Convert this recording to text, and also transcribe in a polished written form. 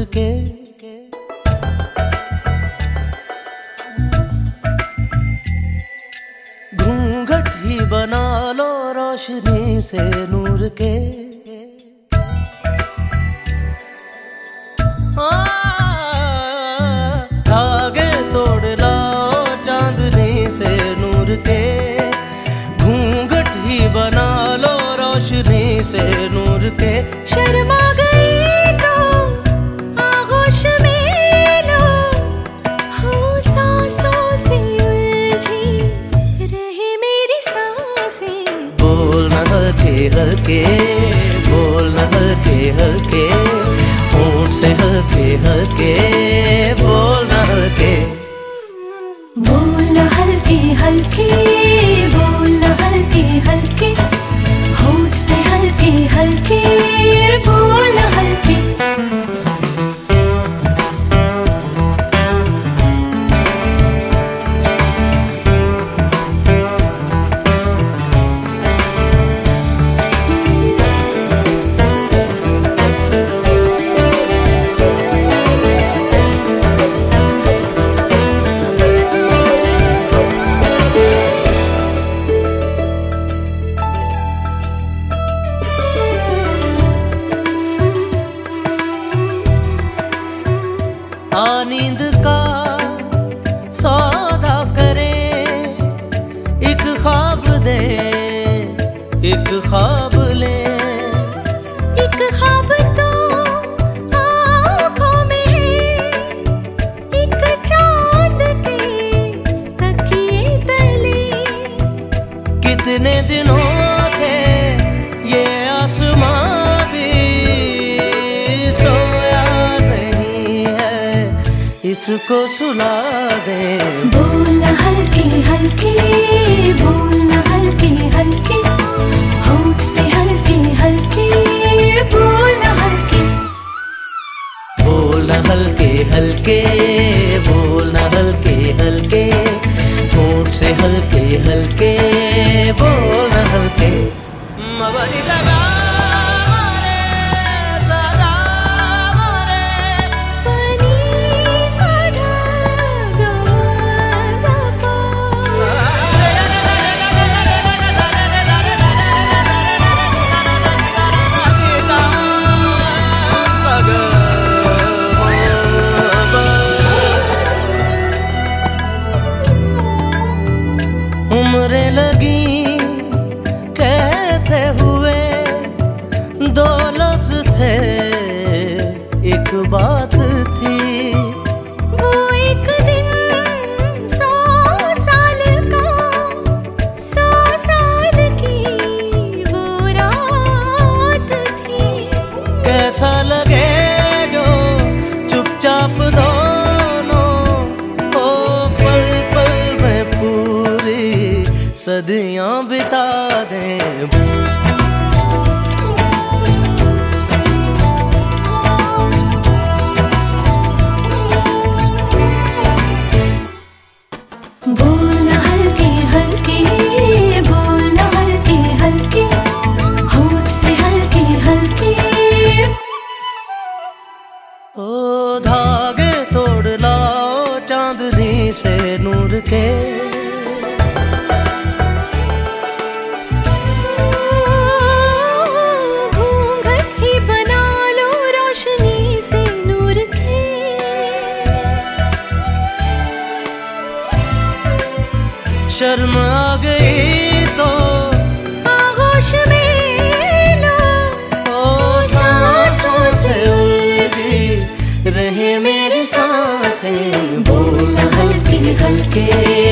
के। घूंघट ही बना लो रोशनी से नूर के। धागे तोड़ लाओ चांदनी से नूर के। घूंघट ही बना लो रोशनी से नूर के। शर्मा गई तो आगोश में लो, हो सांसों से उलझी रहे मेरी सांसें। बोल न हल्के हल्के, बोल न हल्के हल्के, होंठ से हल्के हल्के, बोल न हल्के। बोल न हल्के हल्के, बोल न हल्के हल्के, होंठ से हल्के हल्के, बोल न हल्के। नींद का सौदा करे, एक ख्वाब दे, एक ख्वाब ले। एक ख्वाब तो आँखों में है, एक चाँद के तकिए तले। कितने दिनों से ये आसमां भी सोया नहीं है, इसको सुला दे। बोल न हल्के हल्के, बोल न हल्के हल्के, होंठ से हल्के हल्के, बोल न हल्के। बोल न हल्के हल्के, बोल न हल्के हल्के, होंठ से हल्के हल्के, बोल न हल्के। मबरी लगा उम्रें लगी कहते हुए, दो लफ्ज थे एक बात थी। वो एक दिन 100 साल का, 100 साल की वो रात थी। कैसा लगे जो चुपचाप दोनों ओ पल पल में पूरी सदियां बिता दें। बोल न हल्के हल्के, बोल न हल्के हल्के, होंठ से हल्के हल्के। ओ धागे तोड़ लाओ चांदनी से नूर के। घूंघट ही बना लो रोशनी से नूर के। शर्म आ गई तो आगोश में लो, ओ सांसों से उलझी रहे मेरी सांसें। बोल न हल्के हल्के,